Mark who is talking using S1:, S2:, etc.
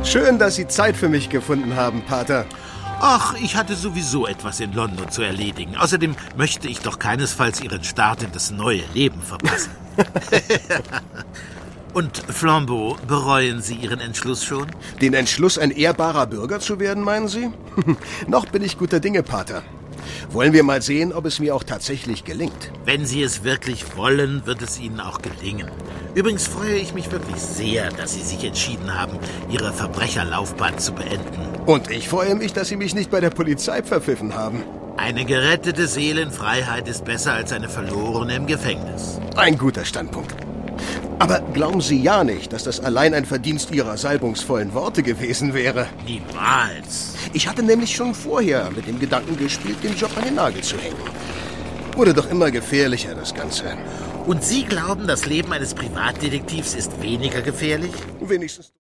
S1: Schön, dass Sie Zeit für mich gefunden haben, Pater.
S2: Ach, ich hatte sowieso etwas in London zu erledigen. Außerdem möchte ich doch keinesfalls Ihren Start in das neue Leben verpassen. Und Flambeau, bereuen Sie Ihren Entschluss schon?
S1: Den Entschluss, ein ehrbarer Bürger zu werden, meinen Sie? Noch bin ich guter Dinge, Pater. Wollen wir mal sehen, ob es mir auch tatsächlich gelingt.
S2: Wenn Sie es wirklich wollen, wird es Ihnen auch gelingen. Übrigens freue ich mich wirklich sehr, dass Sie sich entschieden haben, Ihre Verbrecherlaufbahn zu beenden.
S1: Und ich freue mich, dass Sie mich nicht bei der Polizei verpfiffen haben.
S2: Eine gerettete Seele in Freiheit ist besser als eine verlorene im Gefängnis.
S1: Ein guter Standpunkt. Aber glauben Sie ja nicht, dass das allein ein Verdienst Ihrer salbungsvollen Worte gewesen wäre.
S2: Niemals.
S1: Ich hatte nämlich schon vorher mit dem Gedanken gespielt, den Job an den Nagel zu hängen. Wurde doch immer gefährlicher, das Ganze.
S2: Und Sie glauben, das Leben eines Privatdetektivs ist weniger gefährlich?
S1: Wenigstens...